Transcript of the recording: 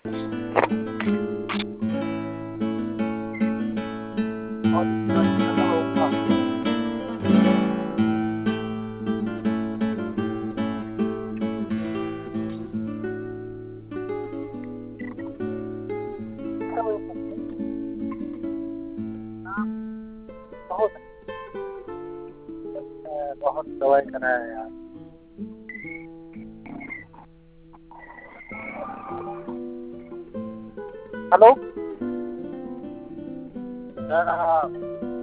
और इतना खत्म होगा। बहुत बहुत दवाई कराया यार। हेलो। हाँ।